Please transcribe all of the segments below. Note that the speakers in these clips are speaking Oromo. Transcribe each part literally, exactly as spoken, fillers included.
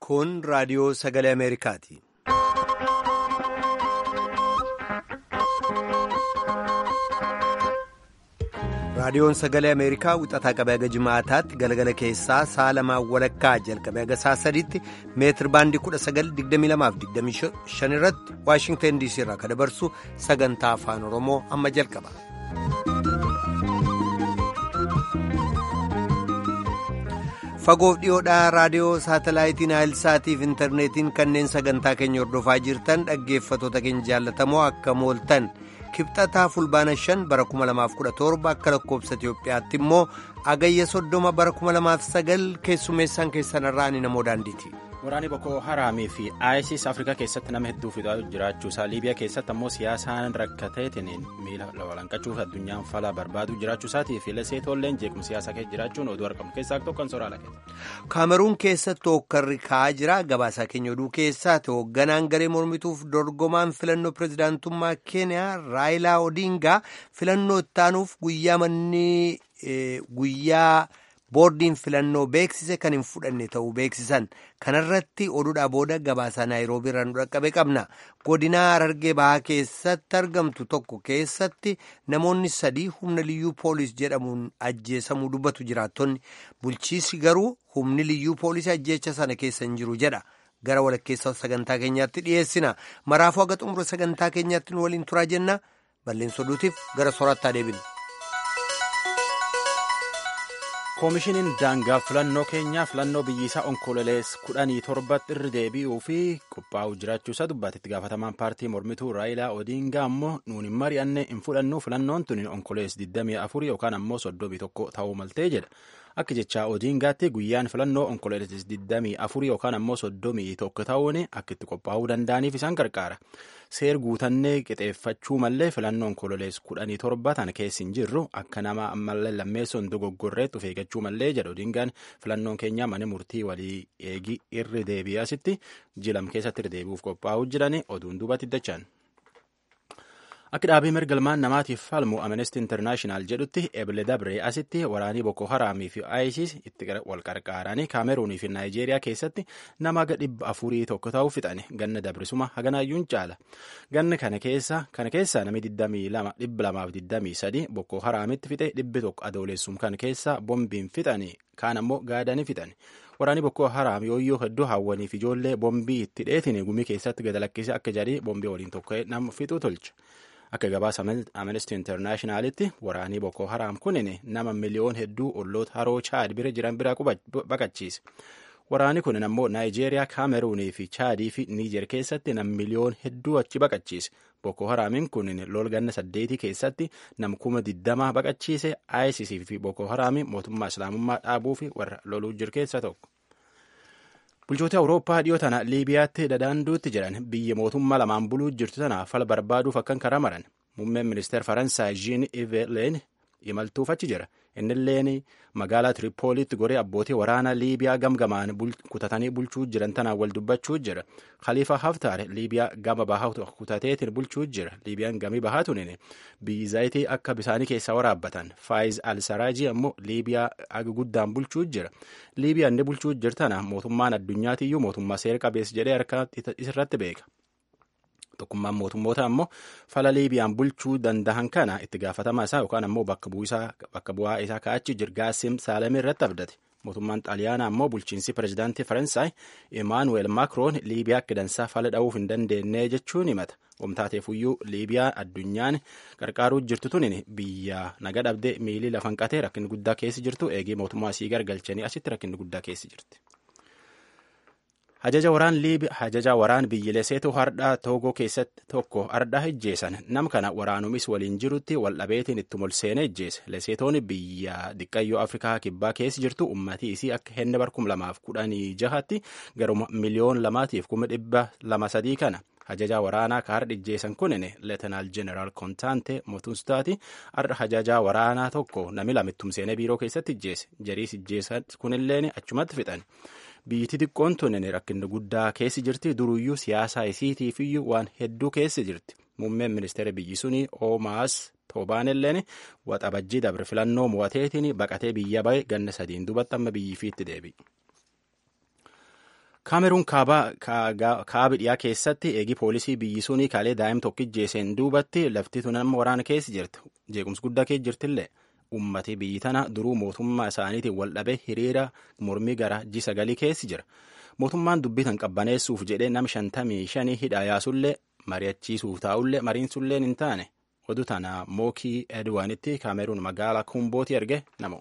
Kun raadiyoo sagalee Ameerikaati. Raadiyoon sagalee Ameerikaa wixataa qabee haga jimaataatti galgala keessaa sa'a lamaan walakkaa jalqabee haga sa'a sadiitti meetir baandii kudha sagal digdamii lamaaf digdamii shan irratti Waashingtan diisii irraa kan dabarsu sagantaa afaan Oromoo amma jalqaba. Fagoof dhiyoodhaa raadiyoo saatalaayitiin Naayilsaatiif intarneetiin kanneen sagantaa keenya hordofaa jirtan dhaggeeffatoota keenya jaallatamoo akka mooltan kibxataa fulbaana shan bara kuma lamaaf kudha torba akka lakkoobsa Itiyoophiyaatti immoo agayya soddoma bara kuma lamaaf sagal keessummeessaan keessanirraa ani namoo daandiiti. Waraanni Boko Haraamii fi ISIS Afrikaa keessatti nama hedduu fixaa jiraachuusaa Liibiyaa keessatti ammoo siyaasaan rakkateetiin miila walanqachuuf addunyaan falaa barbaadu jiraachuusaatii fi leseetoolleen jeequmsa siyaasaa keessa jiraachuun oduu argamu keessaa tokkoon sooraalaa keessa. Kaameruun keessatti hookkarri ka'aa jira. Gabaasaa keenya oduu keessaati hoogganaan garee mormituuf dorgomaan filannoo pirezidaantummaa Keeniyaa Raayilaa Odingaa filannoo ittaanuuf guyyaa manni guyyaa. boordiin filannoo beeksise kan hin fudhanne ta'uu beeksisan kanarratti oduudhaa booda gabaasaa naayiroobii irraa nu dhaqqabe qabna. Godinaa Harargee Bahaa keessatti argamtu tokko keessatti namoonni sadii humna liyyuu poolis jedhamuun ajjeesamuu dubbatu jiraattonni. Bulchiisi garuu humni liyyuu poolisii ajjeecha sana keessa hin jiru jedha. Gara walakkeessa sagantaa keenyaatti dhiyeessina. Maraafuu haga xumura sagantaa keenyaatti nu waliin turaa jenna. Balleessa oduutiif gara soorattaa deebina. Koomishiniin daangaa filannoo keenyaa filannoo biyyisaa onkololees kudhanii torbatti irra deebi'uu fi qophaa'uu jiraachuusaa dubbatetti gaafatamaan paartii mormituu Raayilaa Odingaa ammoo nuun hin mari'anne hin fudhannu filannoon tuni onkolees digdamii afur yookaan ammoo soddomii tokko ta'uu maltee jedha. Akka jechaa Odingaatti guyyaan filannoo onkolees digdamii afur yookaan ammoo soddomii tokko ta'uun akka itti qophaa'uu danda'aniif isaan gargaara. Seer guutannee qixeeffachuu mallee filannoo onkololees kudhanii torba tana keessa hin jirru akka nama ammallee lammeessoon dogoggorreetti of eeggachuu mallee jedha Odingaan filannoon keenya mana murtii walii eegii irra deebi'asitti jilam keessatti irra deebi'uuf qophaa'uu jirani oduun duubatti dachaan. Akka dhaabii mirgalmaan namaatiif falmu Amnesty International jedhutti Ebile Dabree asitti waraanii Boko Haraamii fi ISIS itti wal qarqaaranii Kaameruunii fi Naayijeeriyaa keessatti nama dhibba afurii tokko ta'uu fixani. Ganna dabrisuma haganaayyuun caala. Ganna kana keessa kana keessa namni digdamii lama dhibba lamaaf digdamii sadi Boko Haraamitti fixe dhibbi tokko adoolessum kan keessa bombiin fixani kaan ammoo gaadanii fixani. Waraanii Boko Haraam yooyyoo hedduu hawwanii fi ijoollee bombii itti dheetini gumii keessatti gad lakkise akka jedhee bombii waliin tokko nama fixuu tolcha. Akka gabaasa Amnesty Internationalitti waraanii Boko Haraam kunin nama miliyoon hedduu olloota haroo Chaad bira jiran bira baqachiise. Waraanii kunin ammoo Naayijeeriyaa, Kaameruunii fi Chaadii fi Niijer keessatti nam miliyoon hedduu achi baqachiise. Boko Haraamin kunin lol ganna saddeetii keessatti nam kuma digdamaa baqachiise. ISIS fi Boko Haraami mootummaa Islaamummaa dhaabuu fi warra loluu jiru keessa tokko. Bulchoota Awurooppaa dhiyoo tana Liibiyaatti dadaanduutti jiran biyya mootummaa lamaan buluu jirtu tana fala barbaaduuf akkan karaa maran. Muummeen ministeera Faransaay Jean-Yves Le Drian imaltuuf achi jira. Innilleen magaalaa Tiripoolitti goree abbootii waraana Liibiyaa gamgamaan kutatanii bulchuu jiran tanaan wal dubbachuu jira. Khalifa Haftaar Liibiyaa gama bahaa kutateetiin bulchuu jira. Liibiyaan gamii bahaa tunin biyyi zaayitii akka bisaanii keessaa waraabbatan. Faayiz Al-Saraajii ammoo Liibiyaa aga guddaan bulchuu jira. Liibiyaan inni bulchuu jirtana mootummaan addunyaatiyyuu mootummaa seera qabeessa jedhee harka isirratti beeka. Tokkummaan mootummoota ammoo fala Liibiyaan bulchuu danda'an kana itti gaafatamaa isaa yookaan ammoo bakka bu'aa isaa ka'achi jirgaasim Saalamii irratti abdate. Mootummaan Xaaliyaanaa ammoo bulchiinsi pirezidaantii Faransaay Emmanuel Macron Liibiyaa akka dansaa fala dha'uuf hin dandeenye jechuun himata. Omtaateefuyyuu Liibiyaa addunyaan qarqaaruu jirtu tunin biyya naga dhabde miilii lafan qatee rakkinni guddaa keessa jirtu eegee mootummaa sii gargalchanii asitti rakkinni guddaa keessa jirti. Hajaja waraan Liibi hajaja waraan biyyi Leseetoo hardhaa Toogoo keessatti tokko hardhaa ijjeessan nam kana waraanumis waliin jirutti wal dhabeetiin itti molseenee ijjeesse. Leseetoon biyya diqqayyoo Afrikaa kibbaa keessa jirtu ummatii isii akka henne bar kum lamaaf kudhanii jahatti garuma miliyoon lamaatiif kuma dhibba lama sadii kana. Hajaja waraanaa ka hardha ijjeessan kunin Leetanaal Jeneraal Kontaante Motunstaati hardha hajaja waraanaa tokko nami lamittum seenee biiroo keessatti ijjeesse. Jariis ijjeessan kunilleen achumatti fixan. Biyyiti xiqqoon tunin rakkinni guddaa keessa jirti duruyyuu siyaasaa isiitiifiyyuu waan hedduu keessa jirti. Muummeen ministeera biyyi suni Oomaas Toobaanilleen waxabajjii dabre filannoo mo'ateetiin baqatee biyya bahe ganna sadiin dubatti amma biyyi fiitti deebi'e. Kaameruun kaaba dhiyaa keessatti eegi poolisii biyyi sunii kaalee daa'im tokkijjeeseen duubatti laftitu nama waraana keessa jirti. Jeequmsi guddaa keessa jirtillee ummati biyyi tana duruu mootummaa isaaniitiin wal dhabee hiriira mormii gara ji sagalii keessa jira. Mootummaan dubbitan qabbaneessuuf jedhee nam shantamii shanii hidhaa yaasullee mari'achiisuuf taa'ullee mariinsullee hin taane. Oduu tana Mookii Edwaanitti Kaameruun magaalaa Kumbooti erge namo.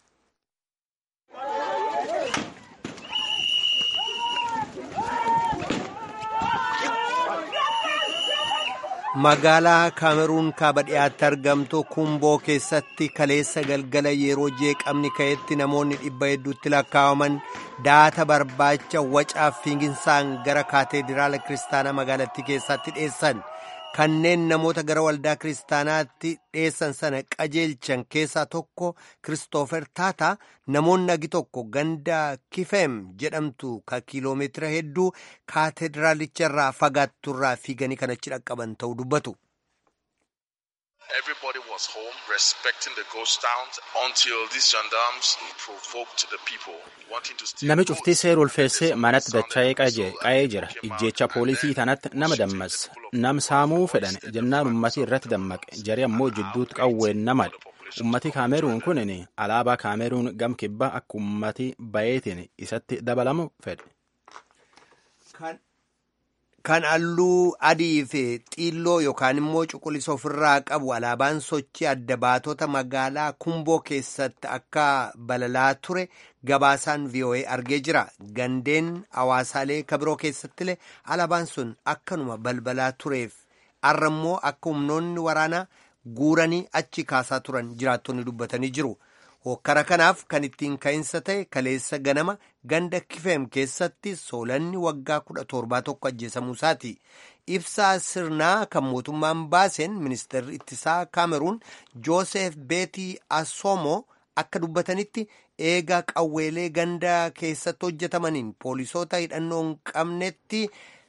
Magaalaa Kaameruun kaaba dhiyaatti argamtu Kumboo keessatti kaleessa galgala yeroo jeeqamni ka'etti namoonni dhibba hedduutti lakkaa'aman daata barbaacha wacaaf fiiginsaan gara kaateediraala kiristaanaa magaalattii keessatti dhiyeessan. Kanneen namoota gara waldaa kiristaanaatti dhiyeessan sana qajeelchan keessaa tokko Kiristoofer Taata namoonni agi tokko ganda Kifeem jedhamtu ka kiiloomeetira hedduu kaatedraalicharraa fagaatturraa fiiganii kan achi dhaqqaban ta'uu dubbatu. Everybody was home respecting the ghost towns until these gendarmes provoked the people wanting to steal. Nami cuftii seera ulfeessee manatti dacha'ee qa'ee jira. Ijjeecha poolisii tanatti nama dammas. Nam saamuu fedhan jennaan ummati irratti dammaqe. Jari ammoo jidduutti qawween namadha. Ummati Kaameruun kunin alaabaa Kaameruun gam kibbaa akka ummati bayeetiin isatti dabalamu fedhe. Kan halluu adii fi xiilloo yookaan immoo cuquliisa ofirraa qabu alaabaan sochii adda baatota magaalaa Kumboo keessatti akka balalaa ture gabaasaan V O A argee jira. Gandeen hawaasaalee kabiroo keessattillee alaabaan sun akkanuma balbalaa tureef har'a immoo akka humnoonni waraanaa guuranii achi kaasaa turan jiraattonni dubbatanii jiru. Hokkara kanaaf kan ittiin ka'insa ta'e kaleessa ganama ganda Kifeem keessatti soolanni waggaa kudha torbaa tokko ajjeesamuu isaati. Ibsaa sirnaa kan mootummaan baaseen ministeerri ittisaa Kaameruun Joosef Beetii Asoomoo akka dubbatanitti eegaa qawweelee ganda keessatti hojjetamaniin poolisoota hidhannoo hin qabnetti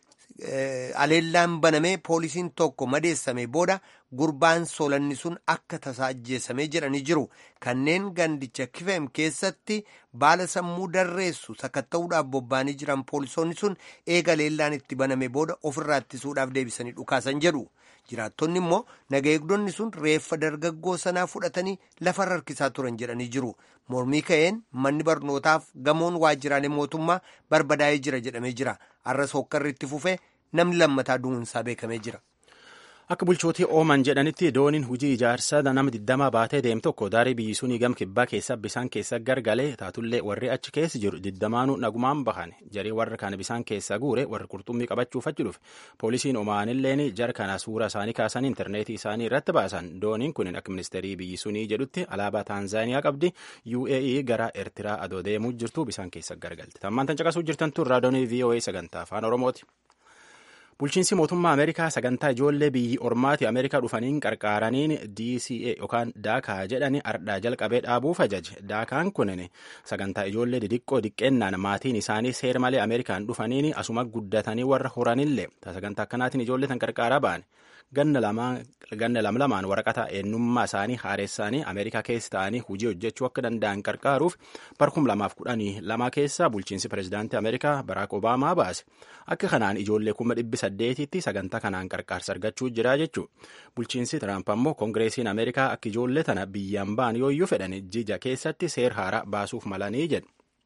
aleellaan banamee poolisiin tokko madeessame booda gurbaan soolanni sun akka tasaa ajjeesamee jedhanii jiru. Kanneen gandicha Kifeem keessatti baala sammuu darreessu sakatta'uudhaaf bobba'anii jiran poolisoonni sun eega aleellaan itti baname booda ofirraa ittisuudhaaf deebisanii dhukaasan jedhu. Jiraattonni immoo naga eegdonni sun reeffa dargaggoo sanaa fudhatanii lafarra harkisaa turan jedhanii jiru. Mormii ka'een manni barnootaaf gamoon waajjiraalee mootummaa barbadaa'ee jira jedhamee jira. Har'as hokkarri itti fufee namni lammataa du'uunsaa beekamee jira. Akka bulchootii ooman jedhanitti dooniin hojii ijaarsaa nama digdamaa baatee deemu tokko daarii biyyi sunii gam kibbaa keessa bisaan keessa gargalee taatullee warri achi keessa jiru digdamaanuu nagumaan bahan jarii warra kana bisaan keessa guure warri qurxummii qabachuuf achi dhufe poolisiin omaanilleen jara kana suura isaanii kaasan intarneetii isaanii irratti baasan dooniin kun akka ministeerii biyyi sunii jedhutti alaabaa Taanzaaniyaa qabdi U A E gara Eertiraa adoo deemuu jirtu bisaan keessa gargalte. Tammaan tan caqasuu jirtan tun raadiyoonii V O A sagantaa afaan Oromooti. Bulchiinsi mootummaa Ameerikaa sagantaa ijoollee biyyi ormaati Ameerikaa dhufaniin qarqaaraniin D C A yookaan daakaa jedhani ardhaa jalqabee dhaabuuf ajaje. Daakaan kunin sagantaa ijoollee didiqqoo diqqeennaan maatiin isaanii seera malee Ameerikaan dhufaniin asuma guddatanii warra horanillee sagantaa akkanaatiin ijoollee tan qarqaaraa ba'an. Ganna lama lamaan waraqata eenyummaa isaanii haareessaanii Ameerikaa keessa ta'anii hojii hojjechuu akka danda'an qarqaaruuf barkum lamaaf kudhanii lama keessa bulchiinsi pirezidaantii Ameerikaa Baraak Obaamaa baase. Akka kanaan ijoollee kuma dhibbi saddeetitti sagantaa kanaan qarqaarsa argachuu jira jechuudha. Bulchiinsi Tiraamp ammoo koongireesiin Ameerikaa akka ijoollee tana biyyaan ba'an yooyyuu fedhan jija keessatti seera haaraa baasuuf malanii jedhu.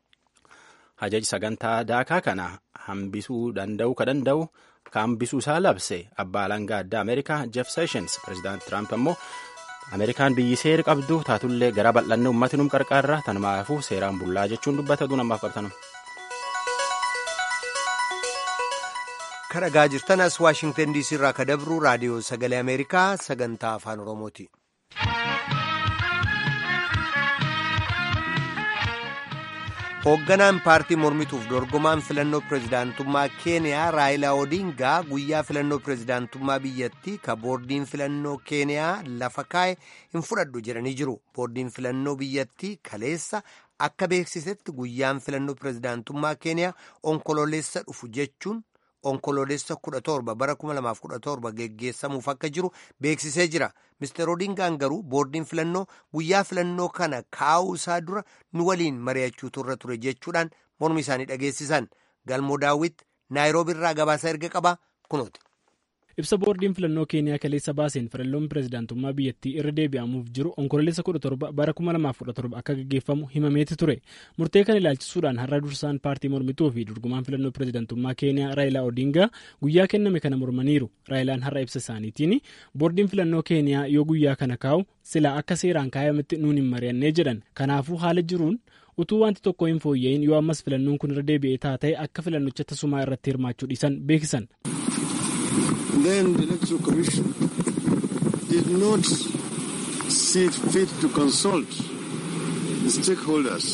Hajaji sagantaa daakaa kana hambisuu danda'u ka danda'u hambisuu isaa labse abbaa alangaa addaa Ameerikaa Jeff Sessions pirezidaant Tiraamp ammoo Ameerikaan biyyi seera qabdu taatullee gara bal'annee uummatni num qarqaarra tanumaafuu seeraan bullaa jechuun dubbata duunammaaf qabtanu. Kan dhagaa jirtan as Waashingtan D C irraa ka dabru raadiyoo sagalee Ameerikaa sagantaa afaan Oromooti. Hoogganaan paartii mormituuf dorgomaan filannoo pirezidaantummaa Keeniyaa Raayilaa Odingaa guyyaa filannoo pirezidaantummaa biyyattii ka boordiin filannoo Keeniyaa lafa kaa'e hin fudhadhu jedhanii jiru. Boordiin filannoo biyyattii kaleessa akka beeksisetti guyyaan filannoo pirezidaantummaa Keeniyaa onkololeessa dhufu jechuun onkololeessa kudha torba bara kuma lamaaf kudha torba geggeessamuuf akka jiru beeksisee jira. Mister Odingaan garuu boordiin filannoo guyyaa filannoo kana kaa'uu isaa dura nu waliin mari'achuu turre ture jechuudhaan mormi isaanii dhageessisan. Galmoo Daawit Naayiroobii irraa gabaasa erga qaba kunooti. Ibsa boordiin filannoo Keeniyaa kaleessa baaseen filannoon pireezidaantummaa biyyattii irra deebi'amuuf jiru onkololeessa kudha torba bara kuma lamaaf kudha torba akka gaggeeffamu himameeti ture. Murtee kan ilaalchisuudhaan har'a dursaan paartii mormituu fi dorgomaan filannoo pireezidaantummaa Keeniyaa Raayilaa Odingaa guyyaa kenname kana mormaniiru. Raayilaan har'a ibsa isaaniitiin boordiin filannoo Keeniyaa yoo guyyaa kana kaa'u silaa akka seeraan kaayametti nuun hin mari'annee jedhan. Kanaafuu haala jiruun utuu wanti tokko hin fooyya'in yoo ammas filannoon kun irra deebi'ee taatee akka filannicha tasumaa irratti hirmaachuu dhiisan beeksisan. Then the Electoral Commission did not see fit to consult the stakeholders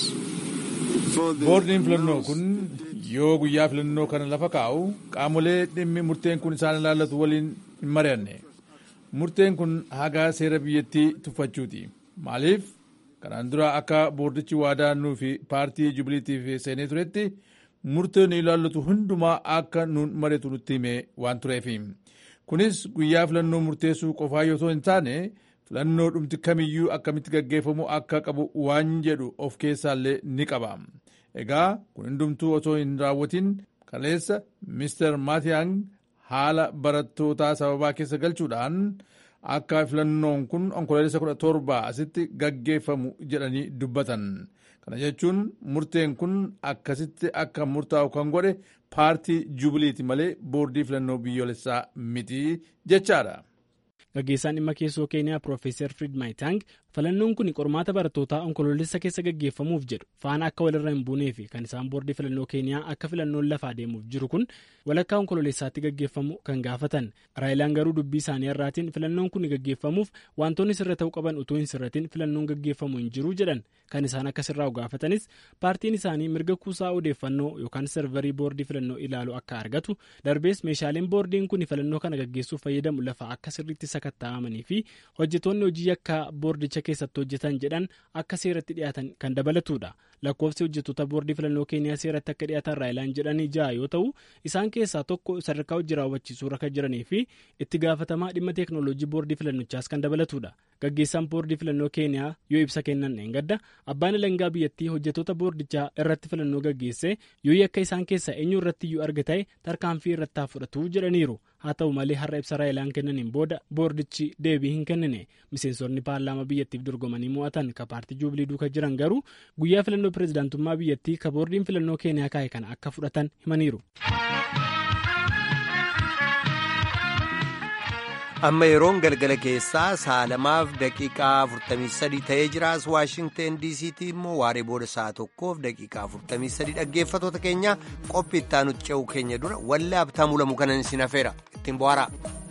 for the... Boordiin filannoo kun yoo guyyaa filannoo kana lafa kaa'u qaamolee dhimmi murteen kun isaan ilaallatu waliin hin mari'anne. Murteen kun hagaa seera biyyattii tuffachuuti. Maaliif? Kanaan dura akka boordichi waadaa nuu fi paartii Jubiliitiif seenee turetti murteen ilaallatu hundumaa akka nuun mari'atu nutti hime waan tureefi. Kunis guyyaa filannoo murteessuu qofaa yoo hin taane filannoo dhumti kamiyyuu akkamitti gaggeeffamu akka qabu waan jedhu of keessaallee ni qaba. Egaa kun hundumtuu osoo hin raawwatin kaleessa Mister Maatiyaan haala barattootaa sababaa keessa galchuudhaan akka filannoon kun onkololeessa kudha torba asitti gaggeeffamu jedhanii dubbatan. Kana jechuun murteen kun akkasitti akka murtaa'u kan godhe paartii Jubiliiti malee boordii filannoo biyyoolessaa miti jechaadha. Gaggeessaan dhimma keessoo Keeniyaa Piroofeesar Fred Maitang filannoon kun qormaata barattootaa onkololeessa keessa gaggeeffamuuf jedhu faana akka walirra hin buunee fi kan isaan boordii filannoo Keeniyaa akka filannoon lafaa deemuuf jiru kun walakkaa onkololeessaatti gaggeeffamu kan gaafatan. Raayilaan garuu dubbii isaanii irraatiin filannoon kun gaggeeffamuuf wantoonni sirra ta'uu qaban utuu hin sirratin filannoon gaggeeffamu hin jiru jedhan. Kan isaan akka sirraa'u gaafatanis paartiin isaanii mirga kuusaa odeeffannoo yookaan serverii boordii filannoo ilaalu akka argatu darbees meeshaaleen boordiin kun filannoo kana gaggeessuuf fayyadamu lafa akka sirriitti sakatta'amanii fi hojjetoonni hojii akka boordicha keessatti hojjetan jedhan akka seeratti dhiyaatan kan dabalatudha. Lakkoofsi hojjettoota boordii filannoo Keeniyaa seeratti akka dhiyaatan Raayilaan jedhanii ja'a yoo ta'u isaan keessaa tokko sadarkaa hojii raawwachiisuu irra kan jiranii fi itti gaafatamaa dhimma teeknooloojii boordii filannichaas kan dabalatudha. Gaggeessaan boordii filannoo Keeniyaa yoo ibsa kennan eengadda abbaan alangaa biyyattii hojjettoota boordichaa irratti filannoo gaggeesse yoo yakka isaan keessaa eenyu irratti iyyuu arga ta'e tarkaanfii irratti haa fudhatu jedhaniiru. Haa ta'u malee har'a ibsa Raayilaan kennaniin booda boordichi deebii hin kennine. Miseensonni paarlaamaa biyyattiif dorgomanii mo'atan ka paartii Juubilii duuka jiran garuu guyyaa filannoo pireezidaantummaa biyyattii ka boordiin filannoo Keeniyaa kaa'e kana akka fudhatan himaniiru. Amma yeroon galgala keessaa sa'a lamaaf daqiiqaa afurtamii sadii ta'ee jiraas Waashingteen diisiitii immoo waaree booda sa'a tokkoof daqiiqaa afurtamii sadii dhaggeeffatoota keenya qophii itti aanutti ce'uu keenya dura wallee Habtaamuu Lamuu kanan isin hafeera ittiin bohaaraa.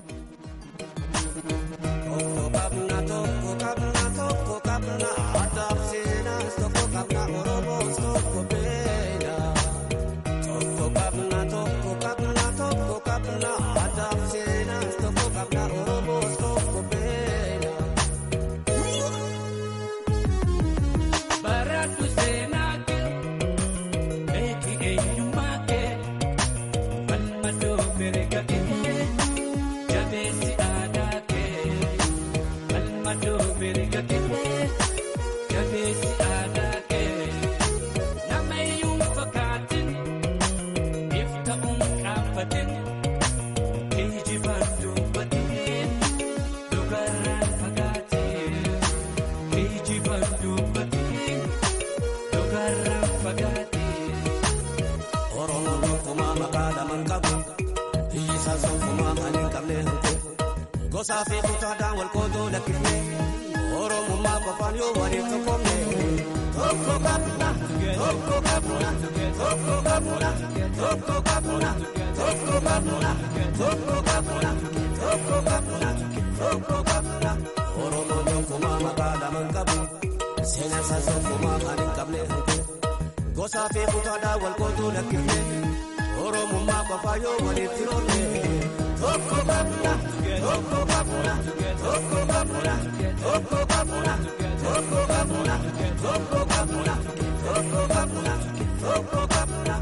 Gosaafii kutaadhaan wal qoodoo lakkifne Oromummaa qofaan yoo waliin tokkomne tokko qabna tokko qabna tokko qabna tokko qabna tokko qabna tokko qabna tokko qabna tokko qabna Oromoon tokkummaa maqaa lamaan qabu seenaa isaa tokkummaa kan hin qabne gosaafii kutaadhaan wal qoodoo lakkifne Oromummaa qofaan yoo waliin tiroonne tokko qabna tokko qabna tokko qabna tokko qabna tokko qabna tokko qabna tokko qabna tokko qabna.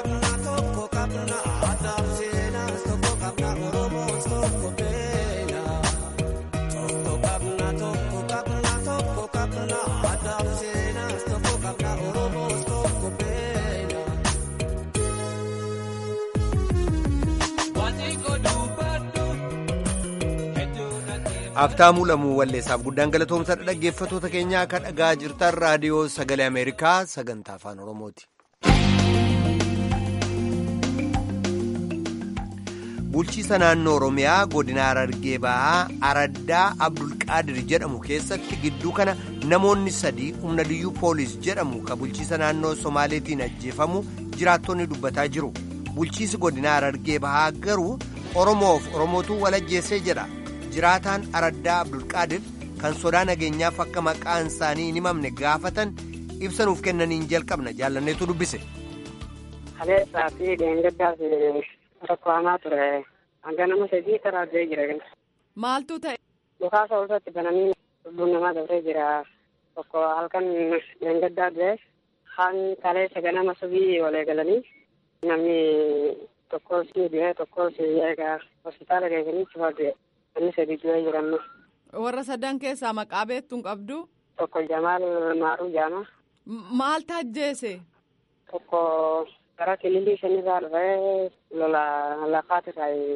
Tokko qabna tokko qabna aadaa seenaa tokko qabna Oromoo tokko beela. Aftaamuu Lamuu Walleessaaf guddaan galatoomsadha. Dhaggeeffattoota keenyaa akka dhagaa jirtan raadiyoo sagalee Ameerikaa sagantaa afaan Oromooti. Bulchiisa naannoo Oromiyaa godina Harargee Bahaa Araddaa Abdulqaadir jedhamu keessatti gidduu kana namoonni sadii humna liyyuu poolis jedhamu ka bulchiisa naannoo Somaaleetiin ajjeefamu jiraattonni dubbataa jiru. Bulchiisi godina Harargee Bahaa garuu Oromoof Oromootu walajjeessee jedha. Jiraataan Araddaa Abdulqaadir kan sodaa nageenyaaf akka maqaan isaanii hin himamne gaafatan ibsanuuf kennaniin jalqabna jaallanneetu dubbise. Kaleessaa fi dheengaddaa fi tokko hamaa ture. Hanga nama sadii karaa du'ee jira. Maaltu ta'e? Dhukaasa olsatti bananii lubbuun namaa dabree jira. Tokko halkan dheengaddaa du'e. Kaan kaleessa ganama subii walii galanii namni tokko si du'e tokko si eegaa hospitaala geessanii cufaa du'e. Inni sadii du'ee jiran. Warra sadan keessaa maqaa beektuun qabdu? Tokko Jamaal Maaruu Jaama. Maal taajjeese? Tokko karaa kililii shanirraa dhufee lola lafaati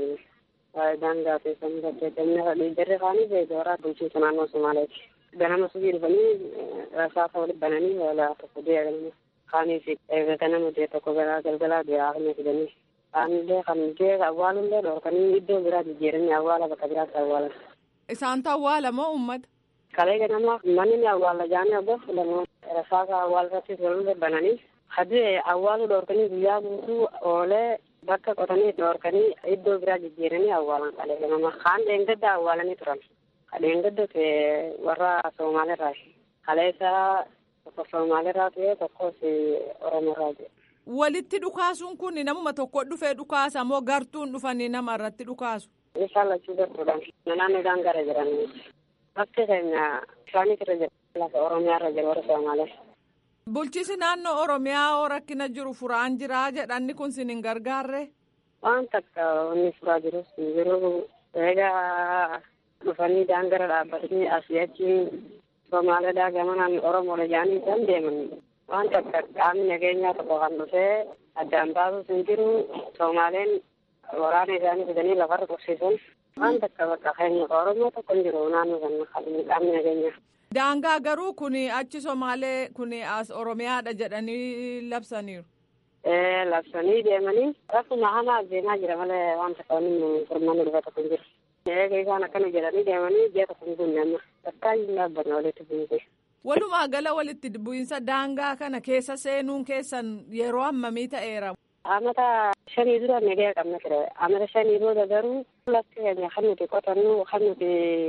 irraa daangaa fi sanii gaggeeffamee irra jarri kaanii beekoraa bulchiinsa naannoo Somaaleeti. Ganama subii dhufanii rasaasa walitti bananii lola tokko du'e galanii kaanii fi eeggata nama du'e tokko garaa galgalaa du'e haafnee fidanii. Kaanillee kan du'e awwaalullee dhorkanii iddoo biraa jijjiiranii awwaala bakka biraatti awwaalan. Isaantu awwaala moo uummata? Kalee ganama manni ni awwaala jaanii obbo Filamoo rasaasa awwaalatti tolullee bananii. Hadii awwaalu dhorkanii guyyaa guutuu oolee bakka qotanii dhorkanii iddoo biraa jijjiiranii awwaalan kalee ganama. Kaan dheengadda awwaalanii turan. Dheengadda ta'e warra Somaaleerraa. Kaleessa tokko Somaaleerraa ta'e tokkos Oromoorraa ta'e. Walitti dhukaasuun kun namuma tokko dhufee dhukaasa moo gartuun dhufanii nama irratti dhukaasu? Isaan lachuu gartuudhaan naannoodhaan gara jiran. Bakki keenya isaanii irra jira. Lafa Oromiyaarra jira warra Somaalee. Bulchiisi naannoo Oromiyaa rakkina jiru furaan jira jedhanni kun sin hin gargaarre? Waan takka inni furaa jirus yeroo eegaa dhufanii daangara dhaabbatanii asii achiin Somaaleedhaa gamanaan Oromoodha jedhanii isaan deeman. Waan takka qaamni nageenyaa tokko kan dhufee addaan baasuus hin jiru. Somaaleen waraana isaanii fidanii lafarra tursiisan. Waan takka bakka keenya Oromoo tokko hin jiru naannoo sana qaamni nageenyaa. Daangaa garuu kuni achi Somaalee kuni as Oromiyaadha jedhanii labsaniiru. Ee labsanii deemanii rakkuma hamaa deemaa jira malee waan takka inni furmaanni dhufa tokko hin jiru. Eega isaan akkana jedhanii deemanii ji'a tokko hin bunne amma bakka hin dhaabbanne walitti bu'insa. Walumaa gala walitti bu'insa daangaa kana keessa seenuun keessan yeroo hammamii ta'eera? Amata shanii dura nagaya qabna ture. Amata shanii booda garuu lafti keenya kan nuti qotannu kan nuti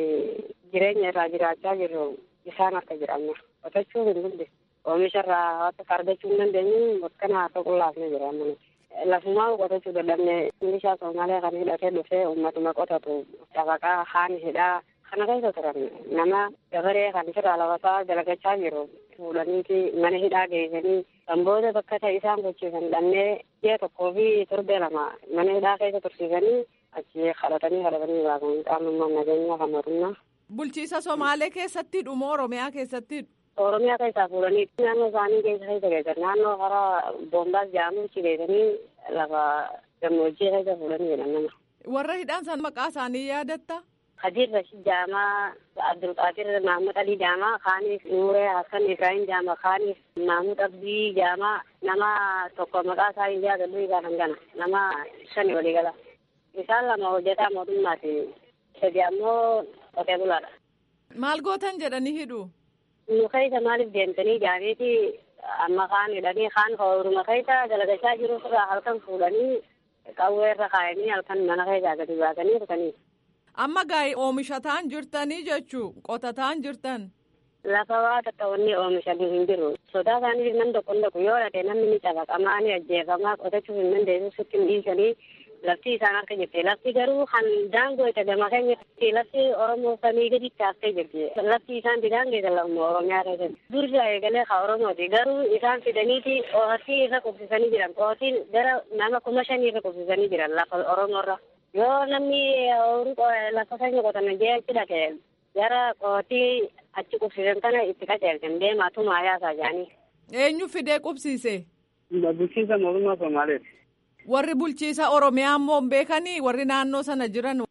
jireenya irraa jiraachaa jirru isaan akka jedhamna. Qotachuu hin dulle. Oomisha irraa akka fardachuu hin dandeenyu bakkana akka qullaafne jedhamna. Lafumaa qotachuu dadhabne milishaa Somaalee kan hidhatee dhufee uummatuma qotatu cafaqaa haan hidhaa kana keessa turan nama dabaree kan firraa lafasaa dalagachaa jiru. Fuudhaniiti mana hidhaa geessanii kan booda bakka ta'e isaan gochiisan dhannee ji'a tokkoo fi torbee lama mana hidhaa keessa tursiisanii achi kadhatanii kadhatanii baasan qaamummaan nageenyaa kan mootummaa. Bulchiisa Somaalee keessatti dhumoo Oromiyaa keessatti? Oromiyaa keessaa fuudhanii naannoo isaanii keessa keessa geessan naannoo karaa boombaas jedhamutti geessanii lafa gammoojjii keessa fuudhanii jedhan nama. Warra hidhaan san maqaa isaanii yaadatta? Hadir Rashid Jama, Abdul Qadir Mahmud Ali Jama, Khanis Noore Hassan Ibrahim Jama, Khanis Mahmud Abdi Jama, nama tokko maqaa isaa hin yaadadhu isaan gana nama shani walii gala. Isaan lama hojjetaa mootummaati. Sadi ammoo qotee bulaadha. Maal gootan jedhanii hidhu? Nu keessa maaliif deemtanii jaaniiti amma kaan hidhanii kaan horuma keessa dalagachaa jiru irraa halkan fuudhanii qawwee irra kaayanii halkan mana keessa gadi baasanii dhufanii. Amma gaa'ii oomishataan jirtanii jechuu qotataan jirtan. Lafa waa takka wanni oomishanii hin jiru. Sodaa isaanii nam tokko tokko yoo dhaqee namni ni cafaqamaa ni ajjeefamaa qotachuu hin dandeessu sitti hin dhiisanii lafti isaan harka jirti. Lafti garuu kan daangoo itti gama keenya lafti Oromoo samii gaditti haftee jirti. Lafti isaan didaan geessan lafuma Oromiyaa keessatti. Dursa eegalee haa Oromooti garuu isaan fidaniiti qohatii irra qubsisanii jiran. Qohatiin gara nama kuma shanii irra qubsisanii jiran lafa Oromoorra. Yoo namni lafa keenya qotan jee achi dhaqe gara qotii achi qubsiisan kana itti qaceelchan deemaa tumaa yaasaa jedhanii. Eenyu fidee qubsiise? Bulchiinsa mootummaa Somaaleeti. Warri bulchiisa Oromiyaa immoo beekanii warri naannoo sana jiran.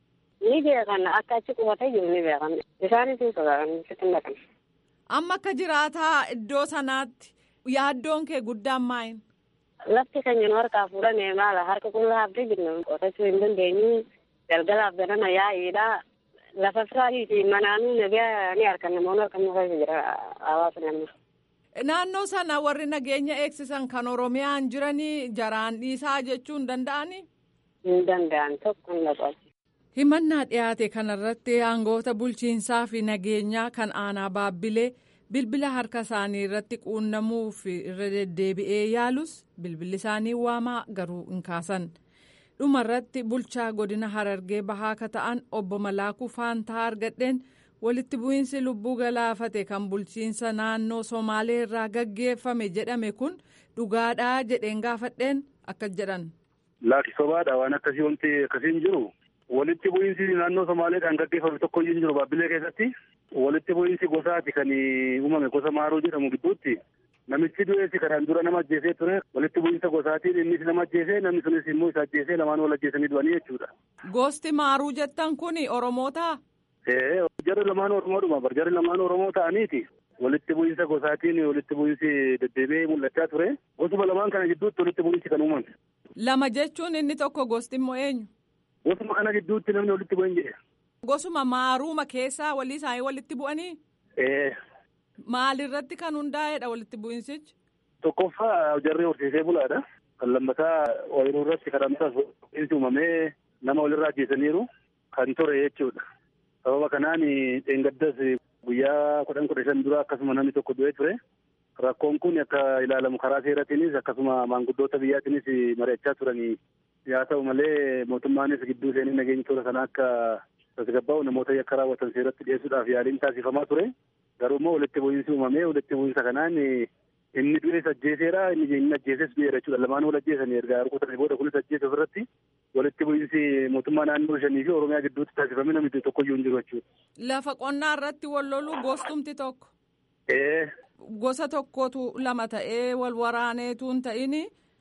Ni beekan akka achi qubatee jiru ni beekan. Isaanis hin sodaatan sitti dhaqan. Amma akka jiraataa iddoo sanaatti yaaddoon kee guddaan maal? Lafti keenya nu harkaa fuudhame maala harka qullaa hafdee jirna qotachuu hin dandeenyu galgalaaf ganama yaa'iidha. Lafa firaatii fi manaanuu nagaa ni harkan namoonni harkan nufa jira hawaasa naannoo. Naannoo sana warri nageenya eegsisan kan Oromiyaan jiranii jaraan dhiisaa jechuu hin danda'anii? Hin danda'an tokko hin dhaqaatu. Himannaa dhiyaate kanarratti aangoota bulchiinsaa fi nageenyaa kan aanaa Baabbilee bilbila harka isaanii irratti quunnamuuf irra deddeebi'ee yaalus bilbilli isaanii waamaa garuu hin kaasan. Dhumarratti bulchaa godina Harargee bahaa akka ta'an obbo Malaakuu Faantaa argadheen walitti bu'iinsi lubbuu galaafate kan bulchiinsa naannoo Somaalee irraa gaggeeffame jedhame kun dhugaadhaa jedheen gaafadheen akka jedhan. Laaki sobaadha waan akkasii wanti akkasiin jiru. Walitti bu'iinsi naannoo Somaaleedhaan gaggeeffame tokko hin jiru Baabbilee keessatti. Walitti bu'iinsi gosaati kan uumame gosa Maaruu jedhamu gidduutti. Namichi du'eessi kanaan dura nama ajjeesee ture. Walitti bu'iinsa gosaatiin innis nama ajjeesee namni sunis immoo isa ajjeesee lamaan wal ajjeesanii du'anii jechuudha. Gosti Maaruu jettan kuni Oromootaa? Ee jarri lamaan Oromoodhuma bar jarri lamaan Oromoo ta'aniiti. Walitti bu'iinsa gosaatiin walitti bu'iinsi deddeebi'ee mul'achaa ture. Gosuma lamaan kana gidduutti walitti bu'iinsi kan uumame. Lama jechuun inni tokko gosti immoo eenyu? Gosuma kana gidduutti namni walitti bu'an jedhe. Gosuma Maaruuma keessaa walii isaanii walitti bu'anii? Ee. Maalirratti kan hundaa'edha walitti bu'insichi? Tokkoffaa jarri horsiisee bulaadha. Kan lammataa ooyiruu irratti kadhamtaas bu'iinsi uumamee nama walirraa ajjeesaniiru kan ture jechuudha. Sababa kanaan dheengaddas guyyaa kudhan kudha shan dura akkasuma namni tokko du'ee ture. Rakkoon kun akka ilaalamu karaa seeratiinis akkasuma maanguddoota biyyaatiinis mari'achaa turanii. Yaa ta'u malee mootummaanis gidduu seenii nageenya toora sana akka tasgabbaa'u namoota yakka raawwatan seeratti dhiyeessuudhaaf yaaliin taasifamaa ture. Garuu immoo walitti bu'iinsi uumamee walitti bu'iinsa kanaan inni du'ees ajjeeseera inni ajjeeses du'eera jechuudha. Lamaan wal ajjeesanii erga rukutanii booda kunis ajjeese ofirratti walitti bu'iinsi mootummaa naannoo shanii fi Oromiyaa gidduutti taasifame namni tokkoyyuu hin jiru jechuudha. Lafa qonnaa irratti wal loluu gostumti tokko. Ee. Gosa tokkotu lama ta'ee wal waraaneetu hin ta'in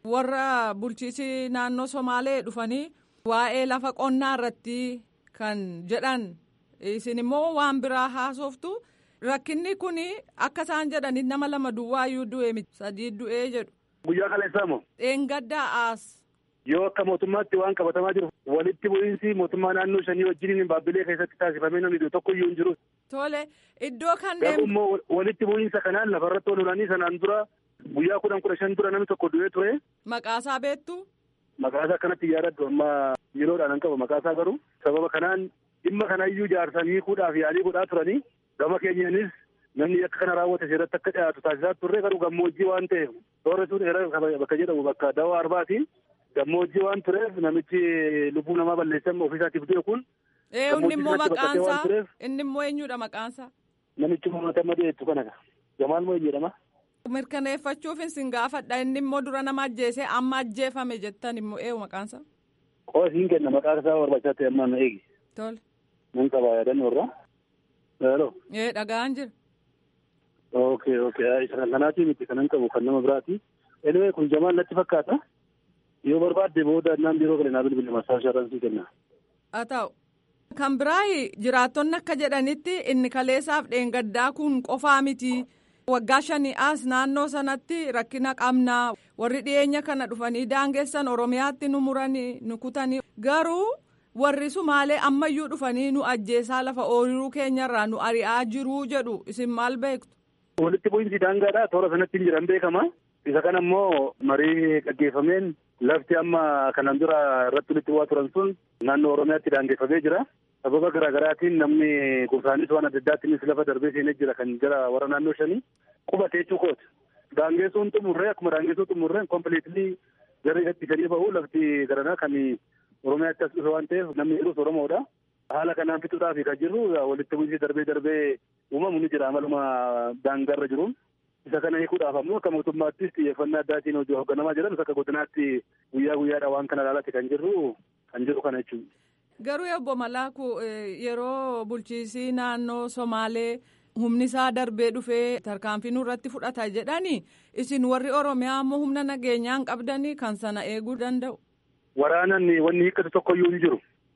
warra bulchiisi naannoo Somaalee dhufanii waa'ee lafa qonnaa irratti kan jedhan isin immoo waan biraa haasoftu. Rakkinni kun akka isaan jedhanii nama lama duwwaayyuu du'e miti sadii du'ee jedhu. Guyyaa kaleessaa moo? Dheengaddaa as. Yoo akka mootummaatti waan qabatamaa jiru walitti bu'iinsi mootummaa naannoo shanii wajjin Baabbilee keessatti taasifamee namni tokkoyyuu hin jiru. Tole iddoo kanneen. Garuu immoo walitti bu'iinsa kanaan lafarratti ol olanii sanaan dura guyyaa kudhan kudha shan dura namni tokko du'ee ture. Maqaasaa beektu? Maqaasaa akkanatti yaadadhu amma yeroodhaan hin qabu maqaasaa garuu sababa kanaan dhimma kanayyuu jaarsanii hiikuudhaaf yaalii godhaa turanii. Gama keenyaanis namni akka kana raawwate seeratti akka dhiyaatu taasisaa turre garuu gammoojjii waan ta'eef soorresuun dheeraa bakka jedhamu bakka dawaa arbaatiin gammoojjii waan tureef namichi lubbuu namaa balleessan ofiisaatiif du'e kun. Ee inni immoo maqaansaa inni immoo eenyudha maqaansaa? Namichi uummata deettu kana Jamaal moo jedhama. Mirkaneeffachuuf isin gaafadha inni immoo dura nama ajjeesee amma ajjeefame jettan immoo eenyu maqaansaa? Qoosiin kenna maqaan isaa barbaachisaa ta'e ammaan na eegi. Tole. Nan qabaa yaadannoo irraa. Hello. Ee dhagaan jira. Okay okay isa kanaatii miti kanan qabu kan nama biraati. Anyway kun Jamaal natti fakkaata. Yoo barbaadde booda naan biroo galee naa bilbila masaa sharansii kenna. Haa ta'u. Kan biraa jiraattonni akka jedhanitti inni kaleessaaf dheengaddaa kun qofaa miti. Waggaa shanii as naannoo sanatti rakkina qabnaa warri dhiyeenya kana dhufanii daangessan Oromiyaatti nu muranii nu kutanii garuu. Warri Sumaalee ammayyuu dhufanii nu ajjeesaa lafa ooyiruu keenyarraa nu ari'aa jiruu jedhu isin maal beektu? Walitti bu'iinsi daangaadha toora sanatti hin jiran beekama. Isa kana immoo marii gaggeeffameen lafti amma kanaan dura irratti walitti bu'aa turan sun naannoo Oromiyaatti daangeffamee jira. Sababa garaagaraatiin namni gosaanis waan adda addaatiinis lafa darbee seenee jira kan jira warra naannoo shanii qubate jechuu kooti. Daangessuun xumurree akkuma daangessuun xumurreen kompiliitilii jarri gadhiisanii bahu lafti garanaa kan Oromiyaatti as dhufe waan ta'eef namni jirus Oromoodha. Haala kanaan fixuudhaaf kan jirru walitti bu'iinsi darbee darbee uumamu ni jira amaluma daangarra jiruun. Isa kana hiikuudhaaf ammoo akka mootummaattis xiyyeeffannaa addaatiin hojii hoogganamaa jiran akka godinaatti guyyaa guyyaadhaan waan kana ilaalatti kan jirru kan jiru kana jechuudha. Garuu obbo Malaaku yeroo bulchiisii naannoo Somaalee humni isaa darbee dhufee tarkaanfii nurratti fudhata jedhanii isin warri Oromiyaa ammoo humna nageenyaan qabdanii kan sana eeguu danda'u. Waraanan wanni hiikkatu tokkoyyuu hin jiru.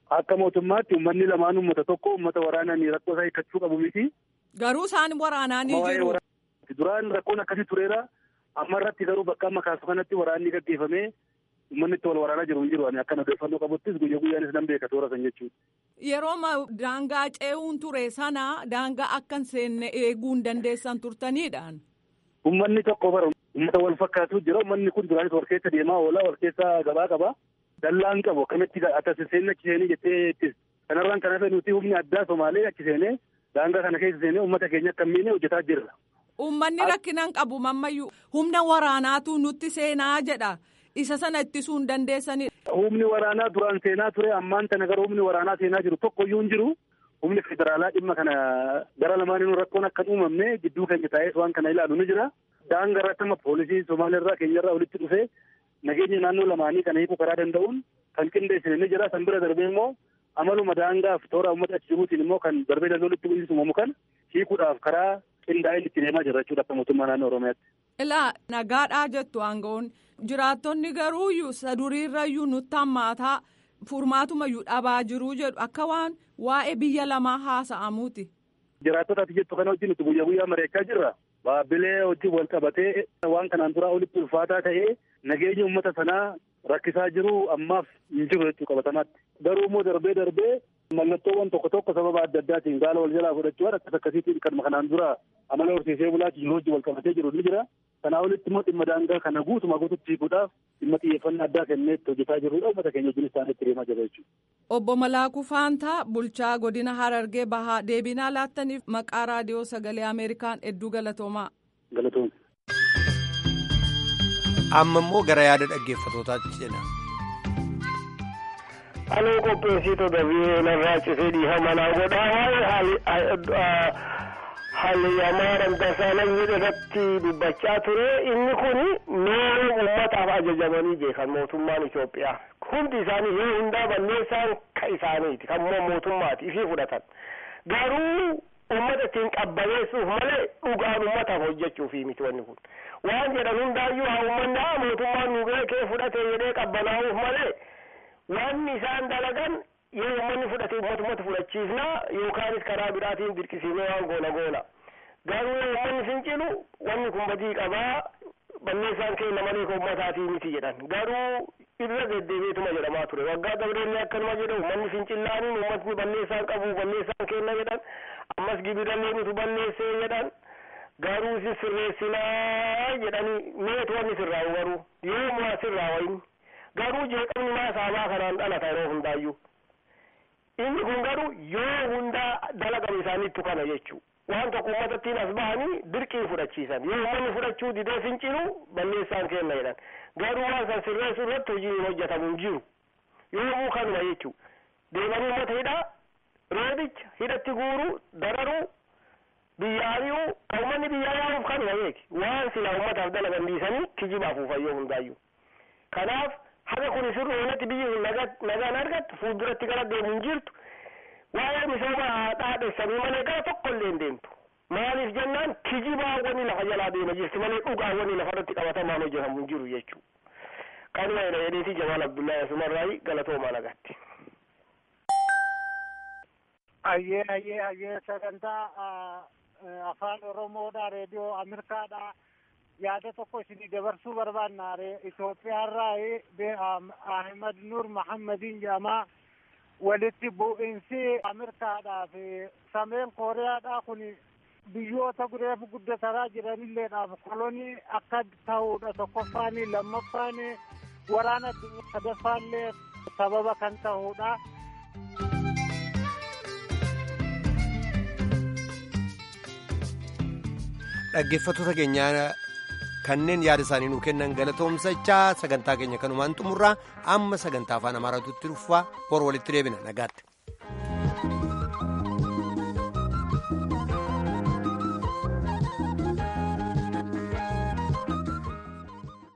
akka mootummaatti uummanni lamaan uummata tokko uummata waraanaan rakkoo isaa hiikkachuu qabu miti. Garuu isaan waraanaanii jiru. Duraan rakkoon akkasii tureera. Amma irratti garuu bakka amma kaasu kanatti waraanni gaggeeffamee uummanni itti wal waraanaa jiru hin jiru. Ani akka odeeffannoo qabuttis guyyaa guyyaanis nan beeka toora san jechuudha. Yeroo daangaa ce'uun ture sana daangaa akka hin seenne eeguu hin dandeessan turtaniidhaan. Uummanni tokko bara uummata wal fakkaatu jira. Uummanni kun duraanis wal keessa deemaa oola, wal keessa gabaa qaba. Dallaan qabu akkamitti akka seenee achi seenee jettee ittis. Kanarraan kan hafe nuti humni addaa Somaalee achi seenee daangaa kana keessa seenee uummata keenya akka miine hojjetaa jirra. Uummanni rakkinaan qabu mammayyuu humna waraanaatu nutti seenaa jedha. Isa sana ittisuu hin dandeessanii. Humni waraanaa duraan seenaa ture ammaan tana gara humni waraanaa seenaa jiru tokkoyyuu hin jiru. Humni federaalaa dhimma kana gara lamaaniinuu rakkoon akka hin uumamne gidduu keenya taa'ee waan kana ilaalu ni jira. Daangaa irratti amma poolisii Somaaleerraa keenyarraa walitti dhufee nageenya naannoo lamaanii kana hiikuu karaa danda'uun kan qindeessine ni jira. San bira darbee immoo amaluma daangaaf toora uummata achi jiruutiin immoo kan darbee daldoo walitti bu'iinsi uumamu kan hiikuudhaaf karaa qindaa'een itti deemaa jira jechuudha akka mootummaa naannoo Oromiyaatti. Ilaa nagaadhaa jettu aangawoon jiraattonni garuu saduriirrayyuu nutti hammaataa furmaatumayyuu dhabaa jiruu jedhu akka waan waa'ee biyya lamaa haasa'amuuti. Jiraattotaati jettu kana wajjin nuti guyyaa guyyaa mari'achaa jirra. Baabbilee wajjin wal qabatee waan kanaan duraa olitti ulfaataa ta'ee nageenya uummata sanaa rakkisaa jiru ammaaf hin jiru jechuu qabatamaatti. Garuu immoo darbee darbee mallattoowwan tokko tokko sababa adda addaatiin gaala wal jalaa fudhachuudhaan akkas akkasiitiin kan kanaan dura amala horsiisee bulaatti yeroo wajjin wal qabatee jiru ni jira. Kanaa olitti immoo dhimma daangaa kana guutumaa guututti hiikuudhaaf dhimma xiyyeeffannaa addaa kenneetti hojjetaa jirrudha. Uummata keenya wajjin isaaniitti deemaa jira jechuudha. Obbo Malaakuu Faantaa bulchaa godina Harargee Bahaa deebinaa laattaniif maqaa raadiyoo sagalee Ameerikaan hedduu galatoomaa. Galatooma. Amma immoo gara yaada dhaggeeffatootaatti jenna. Aloo qopheessitoota biyya lafaa cisee dhiifama naa godhaa haalli Amaaraa Dassaalany irratti dubbachaa ture. Inni kun mee uummataaf ajajamanii beekan mootummaan Itoophiyaa. Hundi isaanii yoo hundaa balleessaan ka isaaniiti kan mootummaati ifii fudhatan. Garuu uummata ittiin qabbaneessuuf malee dhugaan uummataaf hojjechuufi miti wanni kun. Waan jedhan hundaayyuu haa uummanni mootummaan nu beekee fudhate jedhee qabbanaa'uuf malee wanni isaan dalagan yoo uummanni fudhate uummatumatti fudhachiisnaa yookaanis karaa biraatiin dirqisiisnee waan goona goona. Garuu yoo uummanni fincilu wanni kun badii qabaa balleessaan keenya malee ka uummataatii miti jedhan. Garuu irra deddeebiituma jedhamaa ture. Waggaa Gabreellee akkanuma jedhu uummanni fincillaaniin uummatni balleessaan qabu balleessaan keenya jedhan. Ammas gibirallee nutu balleessee jedhan. Garuu isin sirreessinaa jedhanii meetu wanni sirraa'u garuu yoo maa sirraa'a inni. Garuu jeeqamni maa saabaa kanaan dhalata yeroo hundaayyuu. Inni kun garuu yoo hundaa dalagame isaaniittu kana jechuu. Waan tokko uummatattiin as bahanii dirqiin fudhachiisan. Yoo uummanni fudhachuu didee fincilu balleessaan kenna jedhan. Garuu waan san sirreessuu irratti hojiin hin hojjetamu hin jiru. Yoomuu kanuma jechuu. Deemanii uummata hidhaa, reebicha, hidhatti guuruu, dararuu, biyya ari'uu, kan uummanni biyyaa yaaluuf kanuma beeki. Waan silaa uummataaf dalagan dhiisanii kijibaaf ufayyoo hundaayyuu. Kanaaf haga kun sirru irratti biyyi nagaan argattu fuulduratti gara deemu hin jirtu. Waa'ee misooma dhaadhessanii malee gara tokko illee hin deemtu. Maaliif jennaan kijibaawwani lafa jalaa deema jirti malee dhugaawwani lafarratti qabatamaan hojjetamu hin jiru jechuudha. Kanuma jedha jedheetii Jamaal Abdullaahi Asumarraayi galatoomaa nagatti. Ayyee ayyee ayyee sagantaa afaan Oromoodhaa reediyoo Ameerikaadhaa yaada tokko isinii dabarsuu barbaanna. Itoophiyaarraa Ahmad Nur Muhammadiin jedhama. Walitti bu'iinsi Ameerikaadhaa fi Sameen Kooriyaadhaa kun biyyoota gureef guddataa jiranilleedhaaf kolonii akka ta'uudha. Tokkoffaanii lammaffaanii waraana addunyaa sadaffaallee sababa kan ta'uudha. Dhaggeeffattoota keenyaa kanneen yaada isaanii nuu kennan galatoomsachaa sagantaa keenya kanumaan xumurraa amma sagantaa afaan Amaaraatu itti dhufaa bor walitti deebina nagaatti.